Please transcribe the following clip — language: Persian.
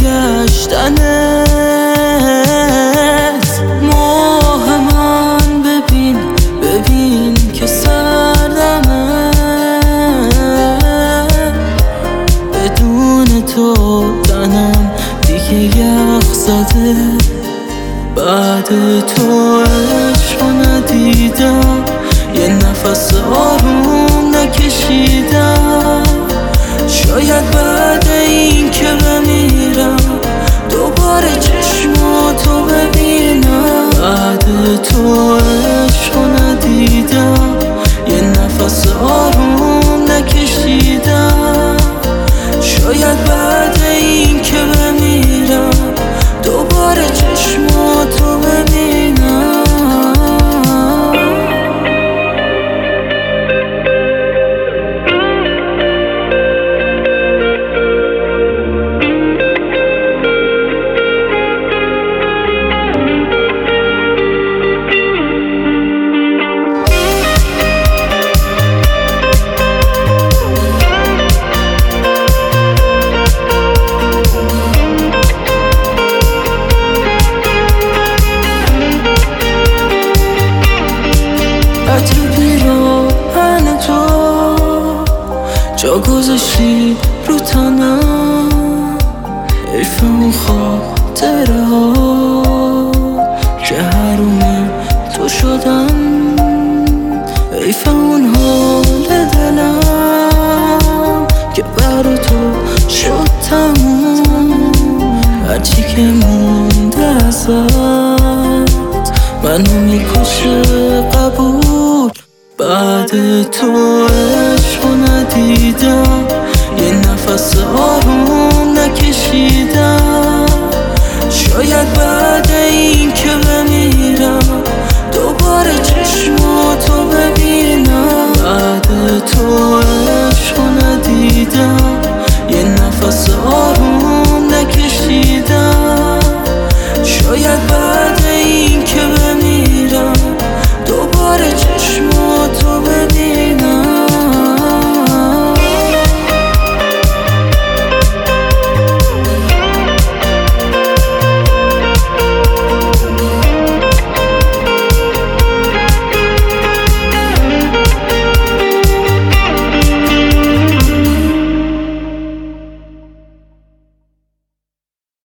برگشتنت. ماه من ببین که سردمه، بدون تو تنم دیگه یخ زده. بعد تو عشق ندیدم، یه نفس آروم نکشیدم. شاید بعد این که بمیرم دوباره چشماتو ببینم. بعد تو عشق ندیدم، یه نفس آروم نکشیدم. شاید بعد این که بمیرم دوباره چشماتو ببینم. عطر پیراهن تو جا گذاشتی رو تنم، حیف اون خاطره ها که حروم تو شدن. حیف اون حال دلم که برا تو شد تموم. هرچی که مونده ازت منو میکشه قبول. بعد تو عشق ندیدم، یه نفس آروم